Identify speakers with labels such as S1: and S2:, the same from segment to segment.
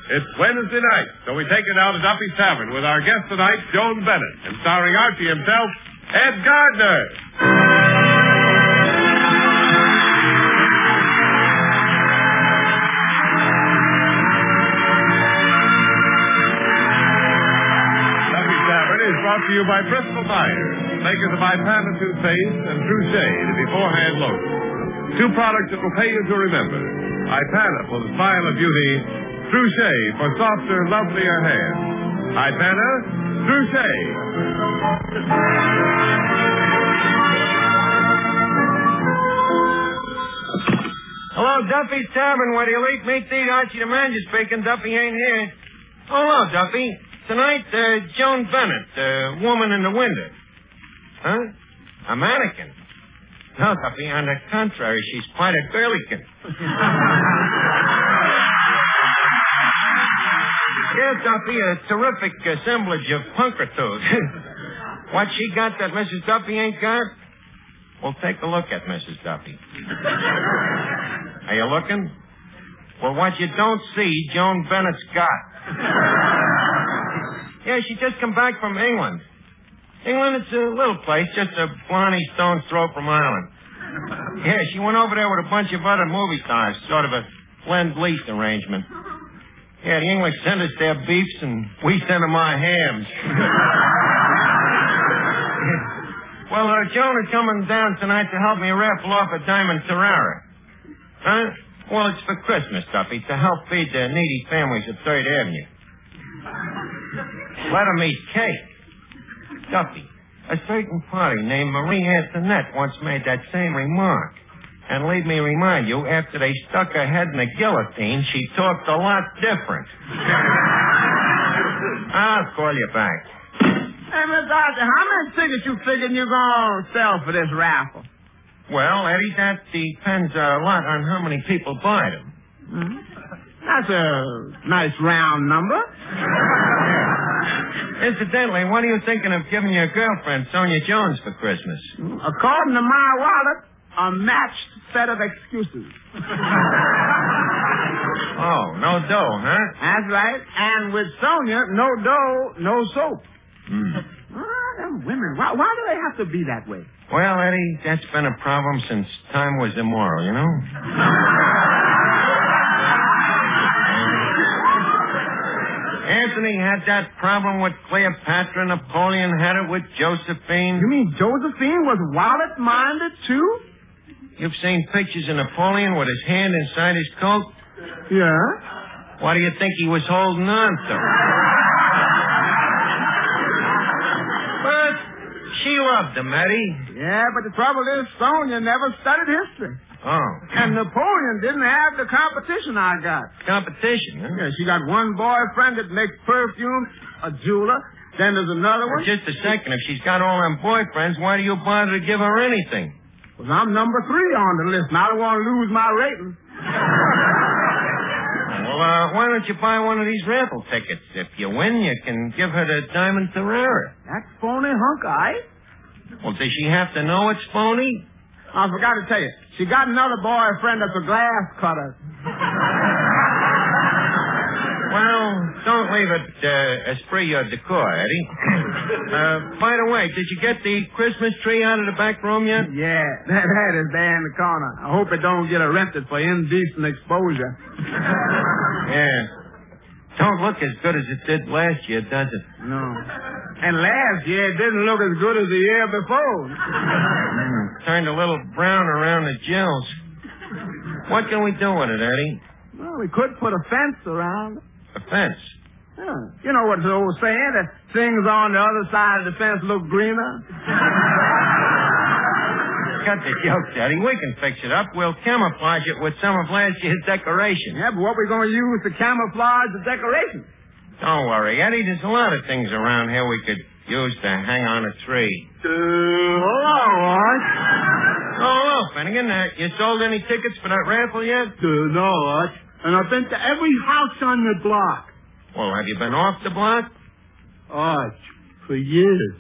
S1: It's Wednesday night, so we take it out to Duffy's Tavern with our guest tonight, Joan Bennett, and starring Archie himself, Ed Gardner. Duffy's Tavern is brought to you by Bristol Myers, makers of Ipana toothpaste and True Shade beforehand lotion. Two products that will pay you to remember. Ipana for the smile of beauty, True Shade for softer, lovelier hair. Ipana, True Shade.
S2: Hello, Duffy's Tavern. Where do you eat meat to eat? Archie the manager speaking. Duffy ain't here. Oh, hello, Duffy. Tonight, Joan Bennett, woman in the window. Huh? A mannequin. No, Duffy, on the contrary, she's quite a girlykin. Yes, Duffy, a terrific assemblage of punkertoes. What she got that Mrs. Duffy ain't got? Well, take a look at Mrs. Duffy. Are you looking? Well, what you don't see, Joan Bennett's got. Yeah, she just come back from England. England, it's a little place, just a blarney stone's throw from Ireland. Yeah, she went over there with a bunch of other movie stars, sort of a lend-lease arrangement. Yeah, the English send us their beefs, and we send them our hams. Well, Joan is coming down tonight to help me raffle off a diamond Carrara. Huh? Well, it's for Christmas, Duffy, to help feed the needy families of 3rd Avenue. Let them eat cake. Duffy, a certain party named Marie Antoinette once made that same remark. And leave me remind you, after they stuck her head in the guillotine, she talked a lot different. I'll call you back.
S3: Hey, Miss Archie, how many tickets you figuring you're going to sell for this raffle?
S2: Well, Eddie, that depends a lot on how many people buy them.
S3: Mm-hmm. That's a nice round number.
S2: Incidentally, what are you thinking of giving your girlfriend, Sonia Jones, for Christmas?
S3: According to my wallet, a matched set of excuses.
S2: Oh, no dough, huh?
S3: That's right. And with Sonia, no dough, no soap. Them women, why do they have to be that way?
S2: Well, Eddie, that's been a problem since time was immoral, you know? Anthony had that problem with Cleopatra. Napoleon had it with Josephine.
S3: You mean Josephine was wallet-minded, too?
S2: You've seen pictures of Napoleon with his hand inside his coat?
S3: Yeah.
S2: What do you think he was holding on to? But she loved him, Eddie.
S3: Yeah, but the trouble is Sonia never studied history.
S2: Oh.
S3: And Napoleon didn't have the competition I got.
S2: Competition, huh?
S3: Yeah, she got one boyfriend that makes perfume, a jeweler. Then there's another one.
S2: Just a second. If she's got all them boyfriends, why do you bother to give her anything?
S3: Well, I'm number 3 on the list, and I don't want to lose my rating.
S2: Well, why don't you buy one of these raffle tickets? If you win, you can give her the diamond Carrara.
S3: That phony hunk of ice?
S2: Well, does she have to know it's phony?
S3: I forgot to tell you. She got another boyfriend that's a glass cutter.
S2: Well, don't leave it esprit or decor, Eddie. By the way, did you get the Christmas tree out of the back room yet?
S3: Yeah, that is there in the corner. I hope it don't get arrested for indecent exposure.
S2: Yeah. Don't look as good as it did last year, does it?
S3: No. And last year, it didn't look as good as the year before.
S2: Turned a little brown around the gills. What can we do with it, Eddie?
S3: Well, we could put a fence around it.
S2: A fence?
S3: Yeah. You know what the old saying, that things on the other side of the fence look greener?
S2: Cut the jokes, Eddie. We can fix it up. We'll camouflage it with some of last year's decorations.
S3: Yeah, but what are we going to use to camouflage the decorations?
S2: Don't worry, Eddie. There's a lot of things around here we could use to hang on a tree.
S3: Hello, Art.
S2: Oh, hello, Finnegan. You sold any tickets for that raffle yet?
S3: No, Art. And I've been to every house on the block.
S2: Well, have you been off the block?
S3: Art, for years.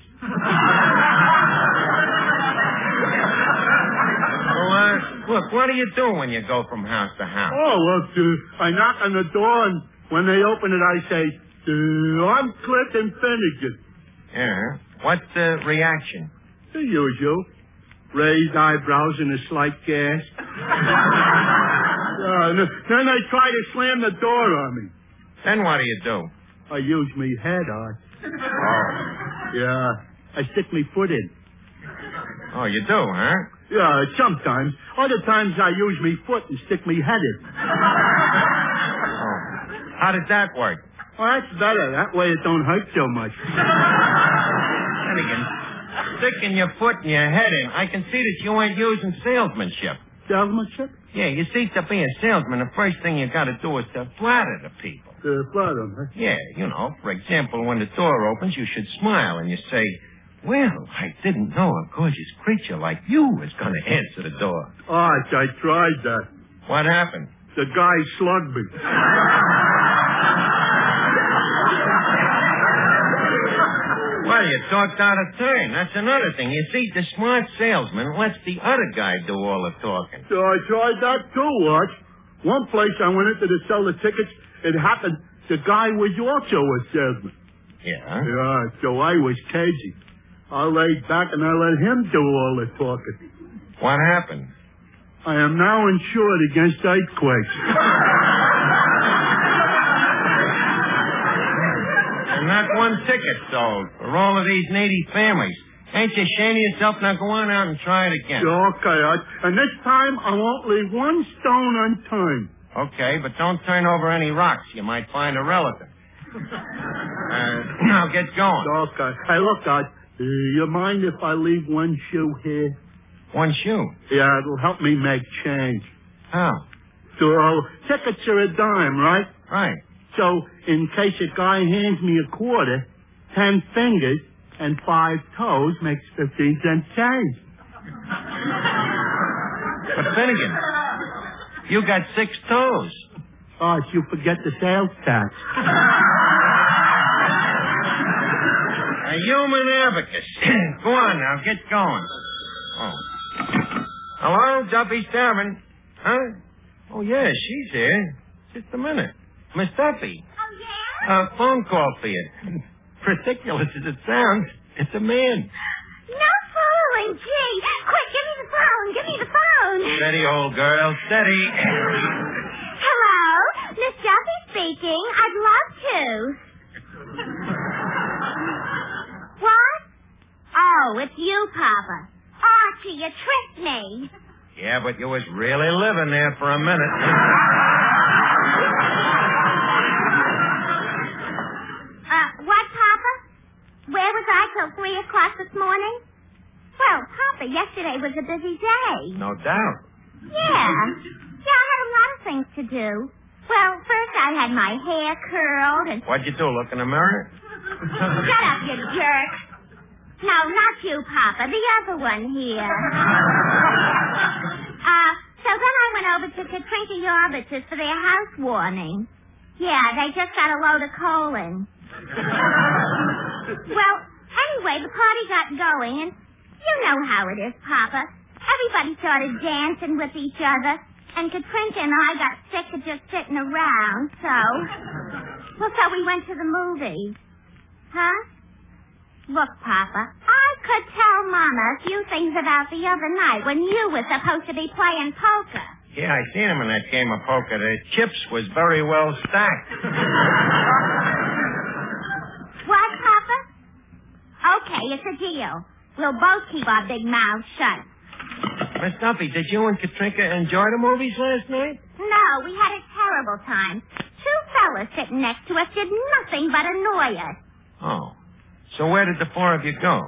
S2: Well, look, what do you do when you go from house to house?
S3: Oh, well, I knock on the door and
S4: When they open it, I say, I'm Clinton Finnegan.
S2: Yeah. What's the reaction?
S4: The usual. Raised eyebrows and a slight gasp. Then they try to slam the door on me.
S2: Then what do you do?
S4: I use me head on.
S2: Oh.
S4: Yeah. I stick me foot in.
S2: Oh, you do, huh?
S4: Yeah, sometimes. Other times I use me foot and stick me head in.
S2: Oh. How does that work?
S4: Well, that's better. That way it don't hurt so much.
S2: Finnegan, sticking your foot and your head in, I can see that you ain't using salesmanship.
S4: Salesmanship?
S2: Yeah, you see, to be a salesman, the first thing you got to do is to flatter the people.
S4: Flatter them, huh?
S2: Yeah, for example, when the door opens, you should smile and you say, well, I didn't know a gorgeous creature like you was going to answer the door.
S4: I tried that.
S2: What happened?
S4: The guy slugged me.
S2: Well, you talked out of turn. That's another thing. You see, the smart salesman lets the other guy do all the talking.
S4: So I tried that too, Watch. One place I went into to sell the tickets, it happened the guy was also a salesman.
S2: Yeah?
S4: Yeah, so I was cagey. I laid back and I let him do all the talking.
S2: What happened?
S4: I am now insured against earthquakes.
S2: And not one ticket sold for all of these needy families. Ain't you ashamed of yourself? Now go on out and try it again.
S4: Okay, and this time I won't leave one stone unturned.
S2: Okay, but don't turn over any rocks. You might find a relative. Now get going.
S4: Okay. Hey, look, you mind if I leave one shoe here?
S2: One shoe?
S4: Yeah, it'll help me make change.
S2: How?
S4: So, tickets are a dime, right?
S2: Right.
S4: So, in case a guy hands me a quarter, 10 fingers and 5 toes makes 15 cents change.
S2: But Finnegan, you got 6 toes.
S4: Oh, you forget the sales tax.
S2: A human abacus. Go on now, get going. Oh. Hello, Duffy's Tavern. Huh? Oh, yeah, she's here. Just a minute. Miss Duffy.
S5: Oh, yeah?
S2: A phone call for you. Ridiculous as it sounds, it's a man.
S5: No fooling, gee. Quick, give me the phone. Give me the phone.
S2: Steady, old girl, steady.
S5: Hello, Miss Duffy speaking. I'd love to. What? Oh, it's you, Papa. Archie, you tricked me.
S2: Yeah, but you was really living there for a minute.
S5: What, Papa? Where was I till 3 o'clock this morning? Well, Papa, yesterday was a busy day.
S2: No doubt.
S5: Yeah. Yeah, I had a lot of things to do. Well, first I had my hair curled and...
S2: What'd you do, look in the mirror?
S5: Shut up, you jerk. No, not you, Papa. The other one here. So then I went over to Katrinka Yarbitz's for their housewarming. Yeah, they just got a load of coal in. Well, anyway, the party got going, and you know how it is, Papa. Everybody started dancing with each other, and Katrinka and I got sick of just sitting around, so we went to the movies. Huh? Look, Papa, I could tell Mama a few things about the other night when you were supposed to be playing poker.
S2: Yeah, I seen him in that game of poker. The chips was very well stacked.
S5: What, Papa? Okay, it's a deal. We'll both keep our big mouths shut.
S2: Miss Duffy, did you and Katrinka enjoy the movies last night?
S5: No, we had a terrible time. 2 fellas sitting next to us did nothing but annoy us.
S2: Oh. So where did the 4 of you go?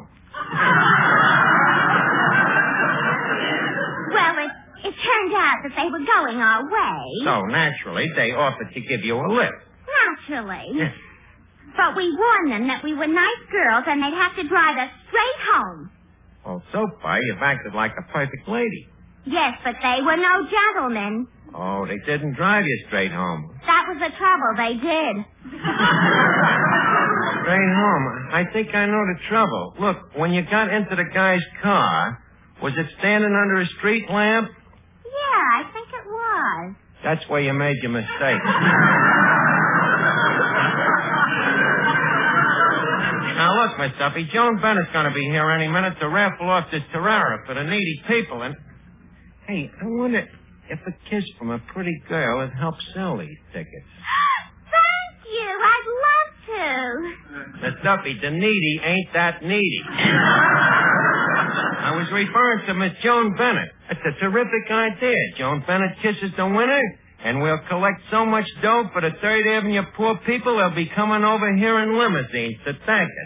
S5: Well, it turned out that they were going our way.
S2: So, naturally, they offered to give you a lift.
S5: Naturally. But we warned them that we were nice girls and they'd have to drive us straight home.
S2: Well, so far, you've acted like a perfect lady.
S5: Yes, but they were no gentlemen.
S2: Oh, they didn't drive you straight home.
S5: That was the trouble. They did.
S2: Straight home? I think I know the trouble. Look, when you got into the guy's car, was it standing under a street lamp?
S5: Yeah, I think it was.
S2: That's where you made your mistake. Now, look, Miss Duffy, Joan Bennett's going to be here any minute to raffle off this Terrara for the needy people. And, hey, I wonder if a kiss from a pretty girl would help sell these tickets.
S5: Thank you. I'd love to.
S2: Miss Duffy, the needy ain't that needy. I was referring to Miss Joan Bennett. It's a terrific idea. Joan Bennett kisses the winner, and we'll collect so much dough for the Third Avenue poor people they'll be coming over here in limousines to thank us.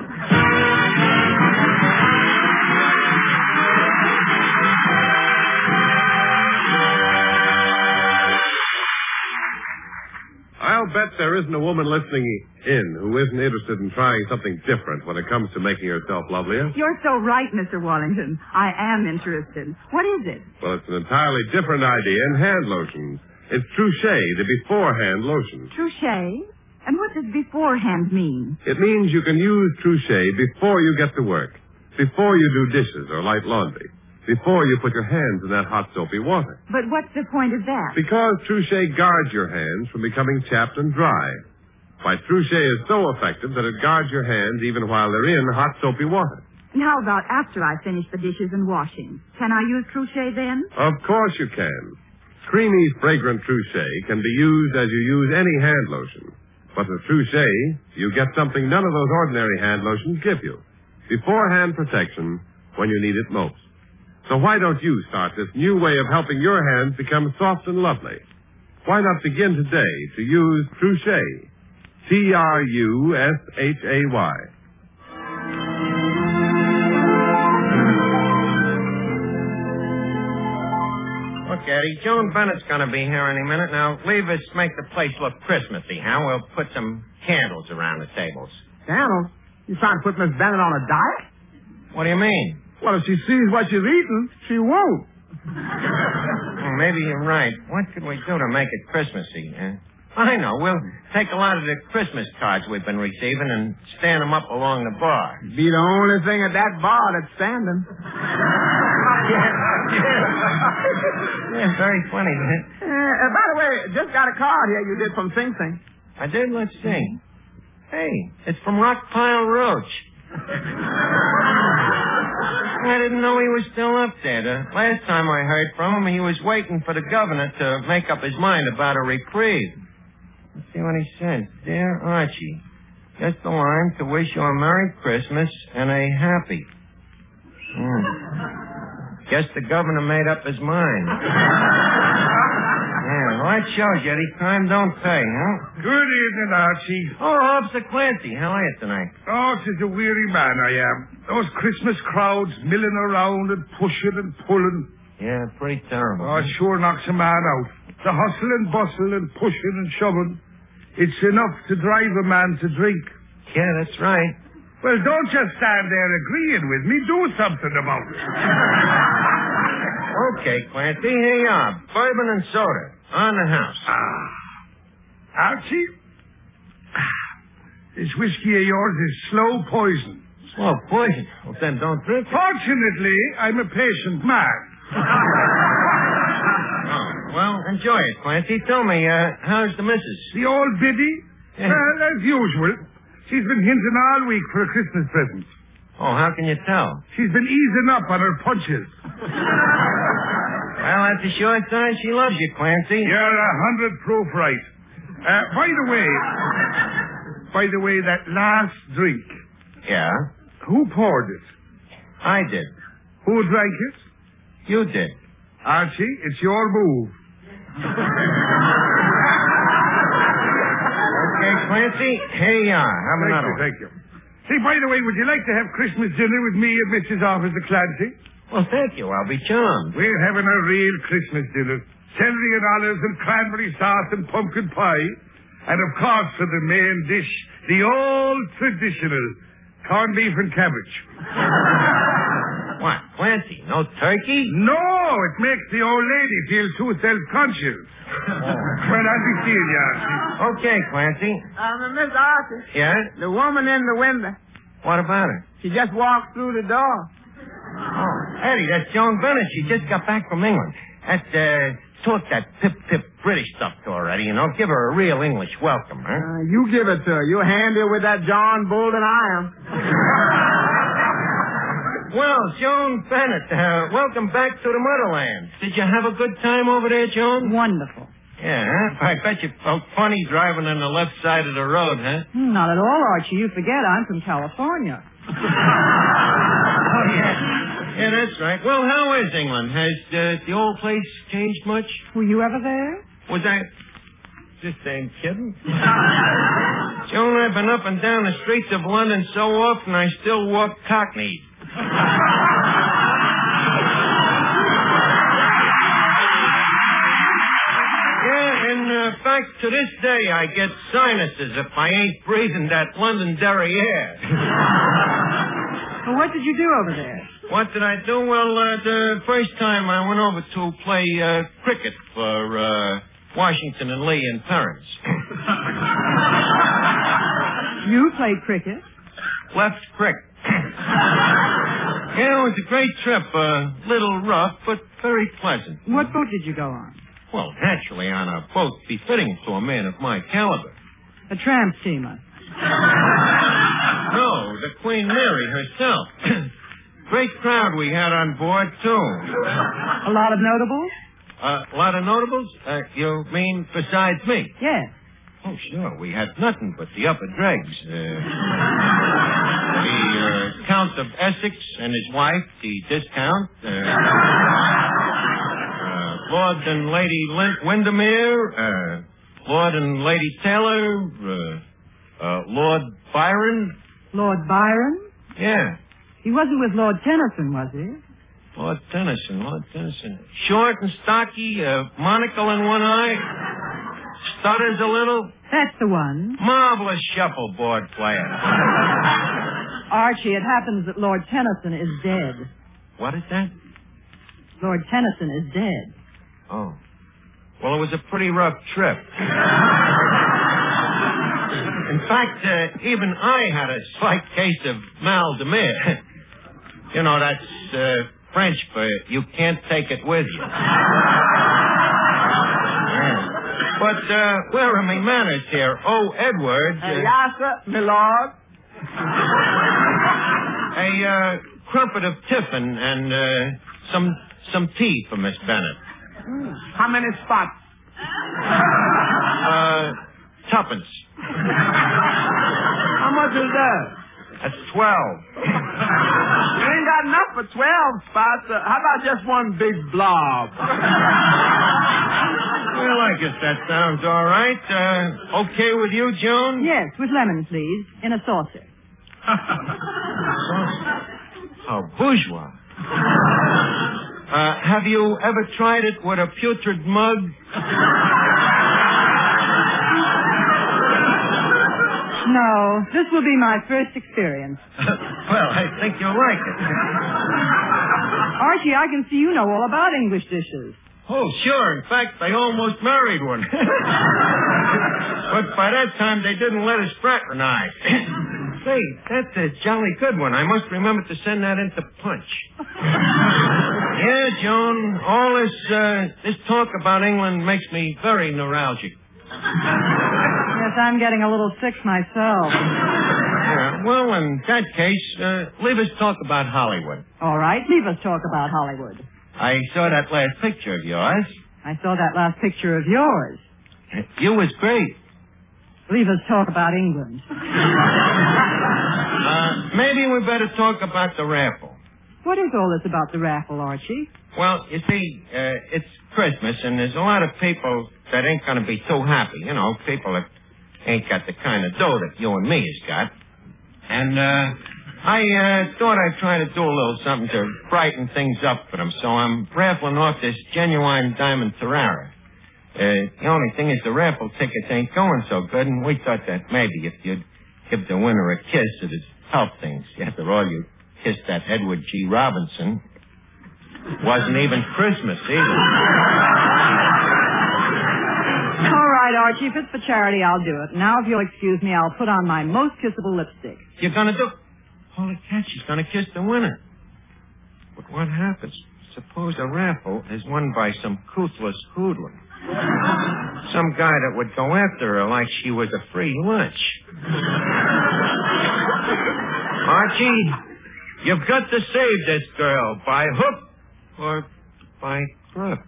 S1: I'll bet there isn't a woman listening in who isn't interested in trying something different when it comes to making herself lovelier.
S6: You're so right, Mr. Wallington. I am interested. What is it?
S1: Well, it's an entirely different idea in hand lotions. It's Trouchet, the beforehand lotion.
S6: Trouchet? And what does beforehand mean?
S1: It means you can use Trouchet before you get to work, before you do dishes or light laundry, before you put your hands in that hot soapy water.
S6: But what's the point of that?
S1: Because Trouchet guards your hands from becoming chapped and dry. Why, Trouchet is so effective that it guards your hands even while they're in hot soapy water.
S6: And how about after I finish the dishes and washing? Can I use Trouchet then?
S1: Of course you can. Creamy, fragrant Trouchet can be used as you use any hand lotion. But with Trouchet, you get something none of those ordinary hand lotions give you. Beforehand protection when you need it most. So why don't you start this new way of helping your hands become soft and lovely? Why not begin today to use Trouchet? Trushay.
S2: Look, Eddie, Joan Bennett's going to be here any minute. Now, leave us make the place look Christmassy, huh? We'll put some candles around the tables.
S3: Candles? You trying to put Miss Bennett on a diet?
S2: What do you mean?
S3: Well, if she sees what she's eating, she won't.
S2: Well, maybe you're right. What could we do to make it Christmassy? I know. We'll take a lot of the Christmas cards we've been receiving and stand them up along the bar.
S3: Be the only thing at that bar that's standing.
S2: Yeah, very funny, man.
S3: By the way, just got a card here you did from Sing Sing.
S2: I did? Let's see. Hey, it's from Rockpile Roach. I didn't know he was still up there. The last time I heard from him, he was waiting for the governor to make up his mind about a reprieve. Let's see what he says. Dear Archie, just a line to wish you a Merry Christmas and a happy. Guess the governor made up his mind. Yeah, well, that shows you, Eddie. Crime don't pay, huh?
S7: Good evening, Archie.
S2: Oh, Officer Clancy, how are you tonight?
S7: Oh, it's a weary man I am. Those Christmas crowds milling around and pushing and pulling.
S2: Yeah, pretty terrible.
S7: Oh, it sure knocks a man out. The hustle and bustle and pushing and shoving. It's enough to drive a man to drink.
S2: Yeah, that's right.
S7: Well, don't just stand there agreeing with me. Do something about it.
S2: Okay, Clancy, here you are. Bourbon and soda. On the house.
S7: Archie? This whiskey of yours is slow poison.
S2: Slow poison? Well, then don't drink it.
S7: Fortunately, I'm a patient man.
S2: Oh, well, enjoy it, Clancy. Tell me, how's the missus?
S7: The old biddy?
S2: Yeah.
S7: Well, as usual. She's been hinting all week for a Christmas present.
S2: Oh, how can you tell?
S7: She's been easing up on her punches.
S2: Well, that's a sure sign she loves you, Clancy.
S7: You're 100 proof right. By the way, that last drink.
S2: Yeah?
S7: Who poured it?
S2: I did.
S7: Who drank it?
S2: You did.
S7: Archie, it's your move.
S2: Okay, Clancy, here you are. Have another one.
S7: Thank you. Say, by the way, would you like to have Christmas dinner with me and Mrs. Officer Clancy?
S2: Well, thank you. I'll be charmed.
S7: We're having a real Christmas dinner. Celery and olives and cranberry sauce and pumpkin pie. And, of course, for the main dish, the old traditional corned beef and cabbage.
S2: What, Clancy, no turkey?
S7: No, it makes the old lady feel too self-conscious. Well, I'll be seeing you, Archie.
S2: Okay, Clancy.
S3: Miss Arthur.
S2: Yeah?
S3: The woman in the window.
S2: What about her?
S3: She just walked through the door.
S2: Oh, Eddie, that's Joan Bennett. She just got back from England. That talk that pip-pip British stuff to her, Eddie, give her a real English welcome, huh?
S3: You give it to her. You're handier with that John Bull than I am.
S2: Well, Joan Bennett, welcome back to the motherland. Did you have a good time over there, Joan?
S6: Wonderful.
S2: Yeah, huh? I bet you felt funny driving on the left side of the road, huh?
S6: Not at all, Archie. You forget I'm from California.
S2: Oh, yeah. Yeah, that's right. Well, how is England? Has the old place changed much?
S6: Were you ever there?
S2: Was I... Just ain't kidding. Joan, I've been up and down the streets of London so often I still walk cockneyed. In fact, to this day, I get sinuses if I ain't breathing that Londonderry air.
S6: Well, what did you do over there?
S2: What did I do? Well, the first time I went over to play cricket for Washington and Lee and Terrence.
S6: You played cricket?
S2: Left crick. Yeah, it was a great trip. A little rough, but very pleasant.
S6: What boat did you go on?
S2: Well, naturally on a boat befitting to a man of my caliber.
S6: A tramp steamer.
S2: No, the Queen Mary herself. Great crowd we had on board, too.
S6: A lot of notables?
S2: A lot of notables? You mean besides me?
S6: Yes.
S2: Oh, sure. We had nothing but the upper dregs. The Count of Essex and his wife, the Discount. Lord and Lady Windermere. Lord and Lady Taylor. Lord Byron.
S6: Lord Byron?
S2: Yeah.
S6: He wasn't with Lord Tennyson, was he?
S2: Lord Tennyson. Short and stocky, monocle in one eye. Stutters a little.
S6: That's the one.
S2: Marvelous shuffleboard player.
S6: Archie, it happens that Lord Tennyson is dead.
S2: What is that?
S6: Lord Tennyson is dead.
S2: Oh. Well, it was a pretty rough trip. In fact, even I had a slight case of mal de mer. That's French for you can't take it with you. But where are my manners here? Oh, Edward.
S3: Yes, sir, my lord.
S2: A crumpet of tiffin and some tea for Miss Bennett.
S3: How many spots?
S2: Tuppence.
S3: How much is that?
S2: That's 12.
S3: You ain't got enough for 12 spots. How about just one big blob?
S2: Well, I guess that sounds all right. Okay with you, Joan?
S6: Yes, with lemon, please, in a saucer.
S2: How bourgeois. Have you ever tried it with a putrid mug?
S6: No, this will be my first experience.
S2: Well, I think you'll like it.
S6: Archie, I can see you know all about English dishes.
S2: Oh, sure. In fact, I almost married one. But by that time, they didn't let us fraternize. Say, that's a jolly good one. I must remember to send that into Punch. Yeah, Joan, all this talk about England makes me very neuralgic.
S6: Yes, I'm getting a little sick myself.
S2: Yeah, well, in that case, leave us talk about Hollywood.
S6: All right, leave us talk about Hollywood.
S2: I saw that last picture of yours.
S6: I saw that last picture of yours.
S2: You was great.
S6: Leave us talk about England.
S2: Maybe we better talk about the raffle.
S6: What is all this about the raffle, Archie?
S2: Well, you see, it's Christmas, and there's a lot of people that ain't going to be too happy. People that ain't got the kind of dough that you and me has got. And I thought I'd try to do a little something to brighten things up for them. So I'm raffling off this genuine diamond Carrara. The only thing is the raffle tickets ain't going so good, and we thought that maybe if you'd give the winner a kiss, it'd help things. After all, you kissed that Edward G. Robinson. Wasn't even Christmas either.
S6: All right, Archie, if it's for charity, I'll do it. Now, if you'll excuse me, I'll put on my most kissable lipstick.
S2: You're going to do... Holy cat, she's going to kiss the winner. But what happens? suppose a raffle is won by some toothless hoodlum. Some guy that would go after her like she was a free lunch. Archie, you've got to save this girl by hook or by crook.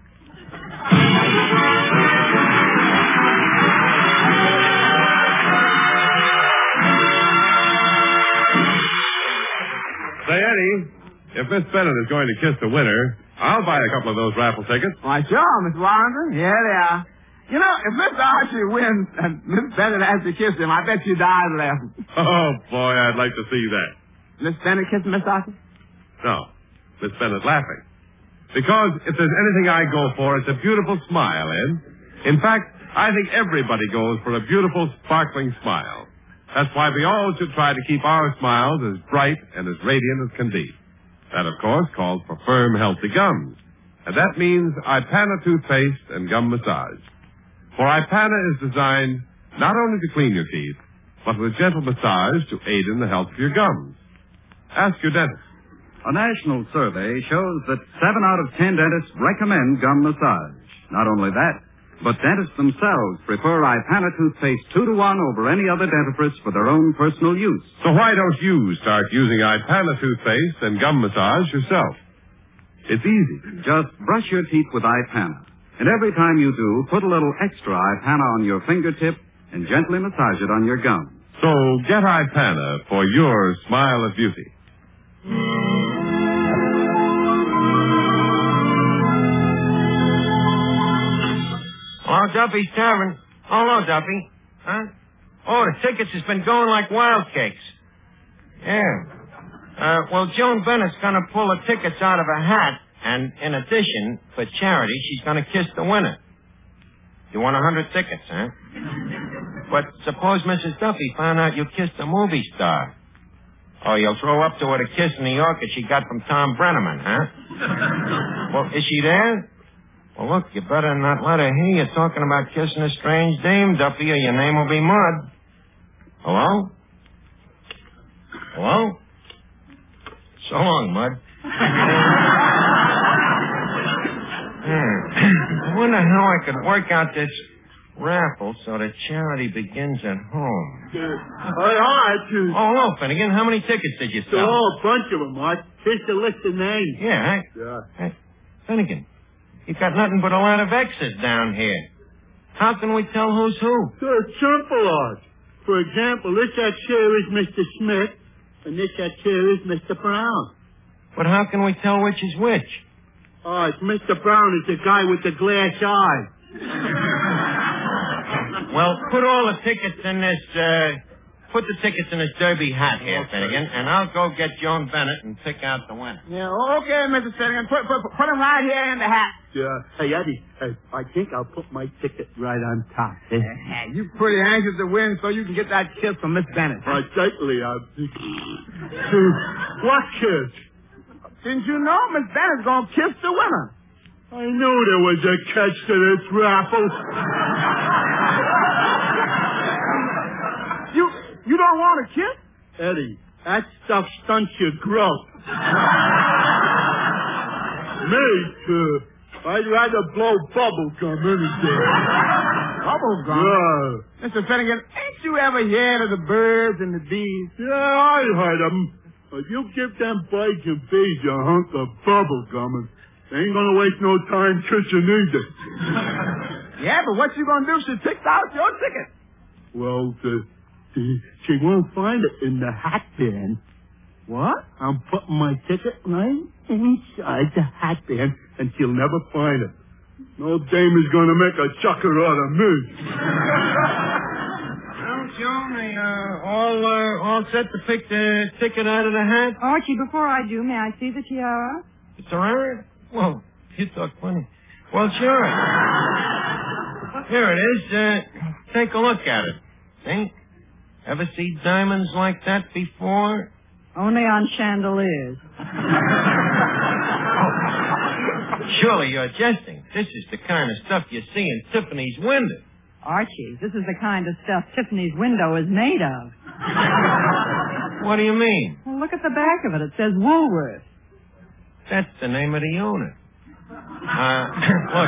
S1: Say, Eddie, if Miss Bennett is going to kiss the winner, I'll buy a couple of those raffle tickets.
S3: Why, sure, Miss Warrington. Yeah, they are. You know, if Mr. Archie wins and Miss Bennett has to kiss him, I bet you die laughing.
S1: Oh, boy, I'd like to see that.
S3: Miss Bennett kissing Miss Archie?
S1: No, Miss Bennett laughing. Because if there's anything I go for, it's a beautiful smile, Ed. In fact, I think everybody goes for a beautiful, sparkling smile. That's why we all should try to keep our smiles as bright and as radiant as can be. That, of course, calls for firm, healthy gums. And that means Ipana toothpaste and gum massage. For Ipana is designed not only to clean your teeth, but with gentle massage to aid in the health of your gums. Ask your dentist.
S8: A national survey shows that 7 out of 10 dentists recommend gum massage. Not only that, but dentists themselves prefer Ipana toothpaste 2-to-1 over any other dentifrice for their own personal use.
S1: So why don't you start using Ipana toothpaste and gum massage yourself? It's easy.
S8: Just brush your teeth with Ipana. And every time you do, put a little extra Ipana on your fingertip and gently massage it on your gums.
S1: So get Ipana for your smile of beauty.
S2: Hello, Duffy's Tavern. Hello, Duffy. Huh? Oh, the tickets has been going like wild cakes. Yeah. Well, Joan Bennett's going to pull the tickets out of her hat, and in addition, for charity, she's going to kiss the winner. You want 100 tickets, huh? But suppose Mrs. Duffy found out you kissed a movie star. Oh, you'll throw up to her the kiss in New York that she got from Tom Brenneman, huh? Well, is she there? Well, look, you better not let her hear you talking about kissing a strange dame, Duffy, or your name will be Mud. Hello? Hello? So long, Mud. I wonder how I could work out this raffle so that charity begins at home.
S4: Archie.
S2: Oh, hello, Finnegan. How many tickets did you sell?
S4: Oh, a bunch of them, Art. Here's the list of names.
S2: Yeah. Hey, Finnegan, you got nothing but a lot of X's down here. How can we tell who's who?
S4: It's simple, Art. For example, this hat chair is Mr. Smith, and this hat chair is Mr. Brown.
S2: But how can we tell which is which?
S4: Oh, it's Mr. Brown is the guy with the glass eye.
S2: Well, put all the tickets in this, put the tickets in this derby hat here, Finnegan, and I'll go get Joan Bennett and pick out the winner.
S3: Yeah, okay, Mr. Finnegan. Put him right here in the hat.
S4: Yeah. Hey, Eddie, I think I'll put my ticket right on top.
S3: You pretty anxious to win so you can get that kiss from Miss Bennett.
S4: Huh? Certainly. What kiss?
S3: Didn't you know Miss Bennett's going to kiss the winner?
S4: I knew there was a catch to this raffle.
S3: You don't want a kiss?
S4: Eddie, that stuff stunts your growth. Me, too. I'd rather blow bubble gum any day.
S3: Bubble gum?
S4: Yeah.
S3: Mr. Finnegan, ain't you ever heard of the birds and the bees?
S4: Yeah, I heard them. If you give them birds and bees a hunk of bubble gum, they ain't gonna waste no time kissing either.
S3: Yeah, but what you gonna do if she picks out your ticket?
S4: Well, she won't find it in the hat bin.
S3: What?
S4: I'm putting my ticket right inside the hat bin, and she'll never find it. No dame is gonna make a chucker out of me.
S2: Well, Joan, all set to pick the ticket out of the hat?
S6: Archie, before I do, may I see the tiara?
S2: It's all right? Well, you talk funny. Well, sure. Here it is. Take a look at it. Think? Ever see diamonds like that before?
S6: Only on chandeliers.
S2: Surely you're jesting. This is the kind of stuff you see in Tiffany's window.
S6: Archie, this is the kind of stuff Tiffany's window is made of.
S2: What do you mean?
S6: Well, look at the back of it. It says Woolworth.
S2: That's the name of the owner. Look,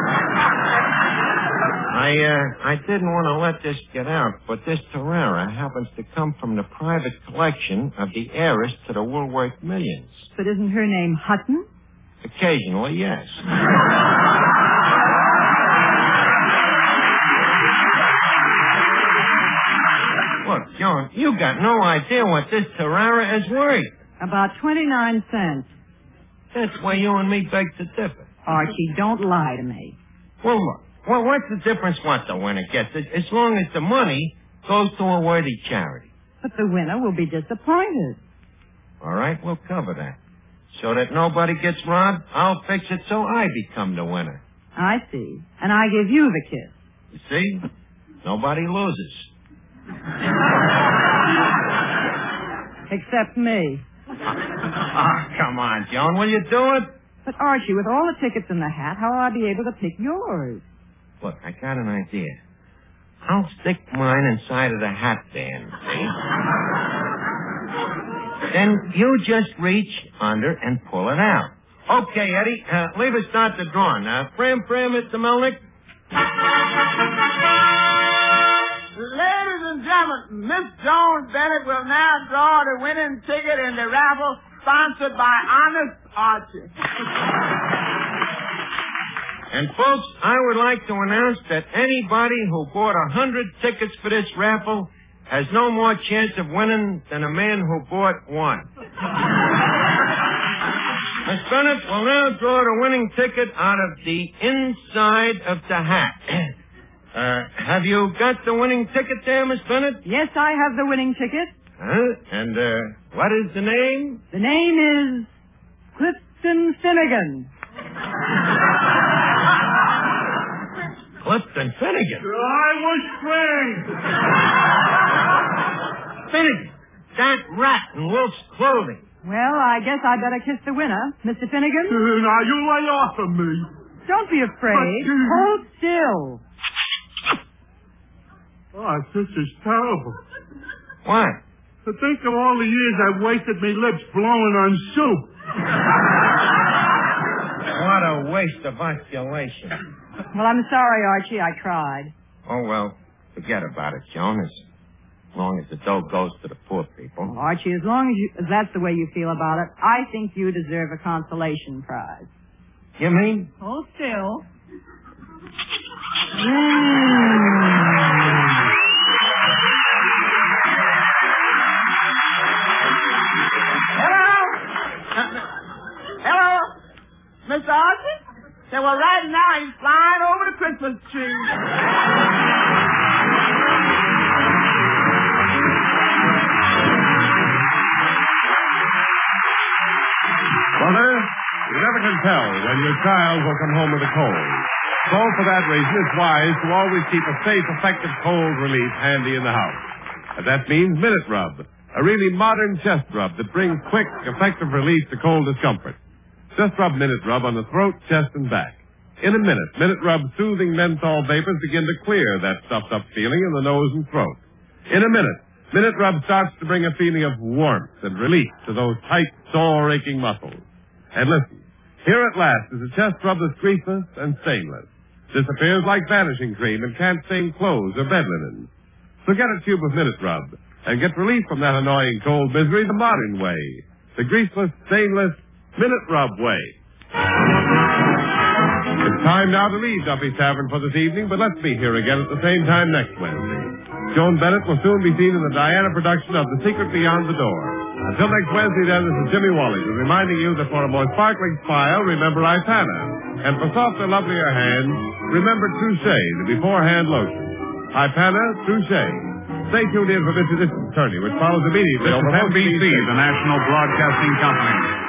S2: I didn't want to let this get out, but this Terrara happens to come from the private collection of the heiress to the Woolworth millions.
S6: But isn't her name Hutton?
S2: Occasionally, yes. Look, Joan, you got no idea what this Terrara is worth.
S6: About 29 cents.
S2: That's why you and me beg to differ.
S6: Archie, don't lie to me.
S2: Well, look. Well, what's the difference what the winner gets? As long as the money goes to a worthy charity.
S6: But the winner will be disappointed.
S2: All right, we'll cover that. So that nobody gets robbed, I'll fix it so I become the winner.
S6: I see. And I give you the kiss.
S2: You see? Nobody loses.
S6: Except me.
S2: Come on, Joan. Will you do it?
S6: But, Archie, with all the tickets in the hat, how will I be able to pick yours?
S2: Look, I got an idea. I'll stick mine inside of the hat band, see? Then you just reach under and pull it out. Okay, Eddie, leave us start the drawing. Prim, Mr. Melnick.
S3: Ladies and gentlemen, Miss Joan Bennett will now draw the winning ticket in the raffle sponsored by Honest Archie.
S2: And, folks, I would like to announce that anybody who bought 100 tickets for this raffle has no more chance of winning than a man who bought one. Miss Bennett will now draw the winning ticket out of the inside of the hat. Have you got the winning ticket there, Miss Bennett?
S6: Yes, I have the winning ticket.
S2: And what is the name?
S6: The name is Clifton Finnegan.
S2: Clifton Finnegan?
S4: I was framed.
S2: Finnegan, that rat in Wolf's clothing.
S6: Well, I guess I'd better kiss the winner. Mr. Finnegan?
S4: Now, you lay off of me.
S6: Don't be afraid. Hold still.
S4: Oh, this is terrible.
S2: What?
S4: To think of all the years I've wasted me lips blowing on soup.
S2: What a waste of osculation.
S6: Well, I'm sorry, Archie. I tried.
S2: Oh, well, forget about it, Joan. As long as the dough goes to the poor people.
S6: Well, Archie, as long as that's the way you feel about it, I think you deserve a consolation prize.
S2: You mean?
S6: Hold still.
S3: Hello? Mr. Archie? Say, well, right now he's flying over the Christmas tree.
S1: Brother, you never can tell when your child will come home with a cold. So, for that reason, it's wise to always keep a safe, effective cold relief handy in the house. And that means Minute Rub, a really modern chest rub that brings quick, effective relief to cold discomfort. Just rub Minute Rub on the throat, chest, and back. In a minute, Minute Rub's soothing menthol vapors begin to clear that stuffed-up feeling in the nose and throat. In a minute, Minute Rub starts to bring a feeling of warmth and relief to those tight, sore, aching muscles. And listen, here at last is a chest rub that's greaseless and stainless. Disappears like vanishing cream and can't stain clothes or bed linen. So get a tube of Minute Rub and get relief from that annoying cold misery the modern way. The greaseless, stainless Minute Rub way. It's time now to leave Duffy's Tavern for this evening, but let's meet here again at the same time next Wednesday. Joan Bennett will soon be seen in the Diana production of The Secret Beyond the Door. Until next Wednesday, then, this is Jimmy Wallington reminding you that for a more sparkling smile, remember Ipana. And for softer, lovelier hands, remember Touche, the beforehand lotion. Ipana, Touche. Stay tuned in for Mr. Distance Attorney, which follows immediately over
S8: NBC, the National Broadcasting Company.